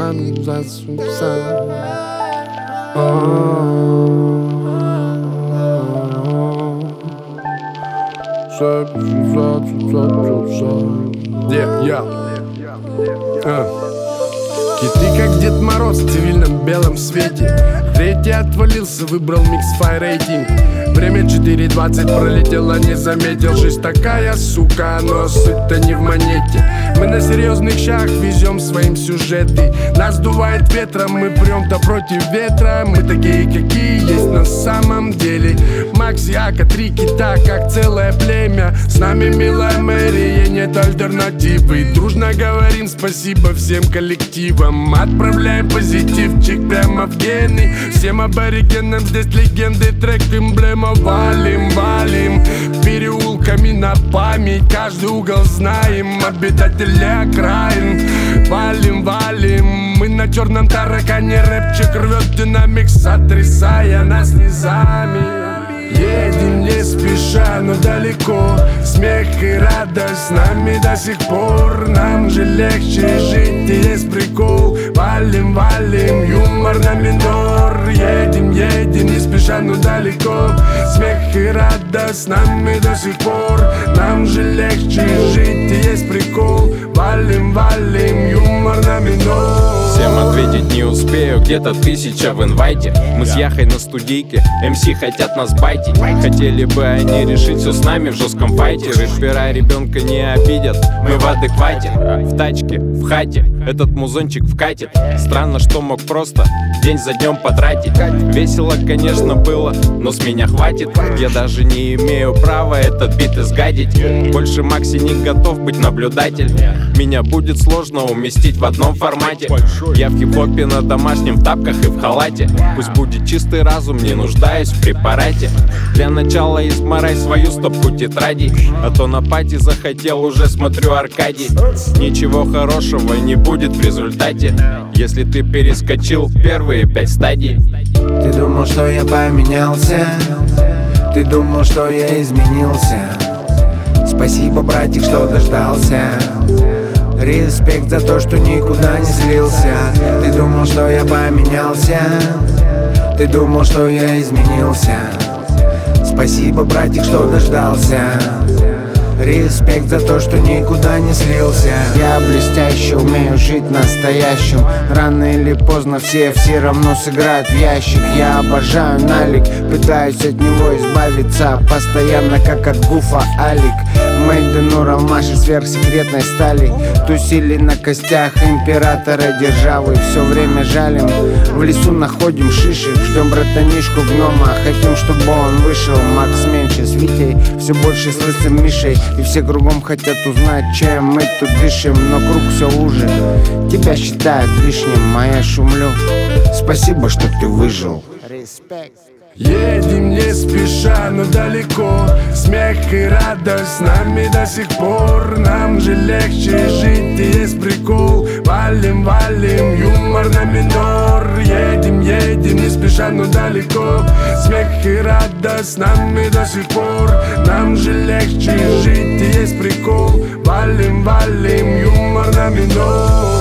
И ты как Дед Мороз в цивильном белом свете. Третий отвалился, выбрал микс Fire Rating. Время 4:20 пролетело, не заметил. Жизнь такая, сука, но суть-то не в монете. Мы на серьезных щах везем своим сюжеты. Нас дувает ветром, мы прем-то против ветра. Мы такие, какие есть на самом деле. Макс, Яка, 3 кита, как целое племя. С нами милая Мэри, нет альтернативы. Дружно говорим спасибо всем коллективам. Отправляем позитивчик прямо в гены. Всем аборигенам здесь легенды, трек, эмблема. Валим, валим переулками на память. Каждый угол знаем, обитатели окраин. Валим, валим, мы на черном таракане. Рэпчик рвет динамик, сотрясая нас низами. Едем не спеша, но далеко. Смех и радость с нами до сих пор. Нам же легче жить, и есть прикол. Валим, валим, юмор на минор. Едем, едем не спеша, но далеко. Смех и радость с нами до сих пор. Нам же легче жить, и есть прикол. Валим, валим, юмор на минор. Всем ответить не успею, где-то 1000 в инвайте. Мы с Яхой на студийке, МС хотят нас байтить. Хотели бы они решить все с нами в жестком файте. Рэпера ребенка не обидят, мы в адеквате. В тачке, в хате, этот музончик вкатит. Странно, что мог просто день за днем потратить. Весело, конечно, было, но с меня хватит. Я даже не имею права этот бит изгадить. Больше Макси не готов быть наблюдатель. Меня будет сложно уместить в одном формате. Я в хип-хопе на домашнем, в тапках и в халате. Пусть будет чистый разум, не нуждаюсь в препарате. Для начала измарай свою стопку тетрадей. А то на пати захотел, уже смотрю Аркадий. Ничего хорошего не будет в результате, если ты перескочил первые 5 стадий. Ты думал, что я поменялся? Ты думал, что я изменился? Спасибо, братик, что дождался. Респект за то, что никуда не слился. Ты думал, что я поменялся? Ты думал, что я изменился? Спасибо, братик, что дождался. Респект за то, что никуда не слился. Я блестяще умею жить настоящим. Рано или поздно все равно сыграют в ящик. Я обожаю налик, пытаюсь от него избавиться постоянно, как от гуфа Алик. Мейден Урал, маши сверхсекретной стали. Тусили на костях императора державы. Все время жалим, в лесу находим шишек. Ждем братанишку гнома, хотим, чтобы он вышел. Макс меньше с Витей, все больше с лысым Мишей. И все кругом хотят узнать, чем мы тут дышим. Но круг все уже, тебя считают лишним, а я шумлю. Спасибо, что ты выжил. Респект. Едем не спеша, но далеко. Смех и радость с нами до сих пор. Нам же легче жить, и есть прикол. Валим, валим, юмор на минор. Едем, едем не спеша, но далеко. Смех и радость с нами до сих пор. Нам же легче жить, и есть прикол. Валим, валим, юмор на минор.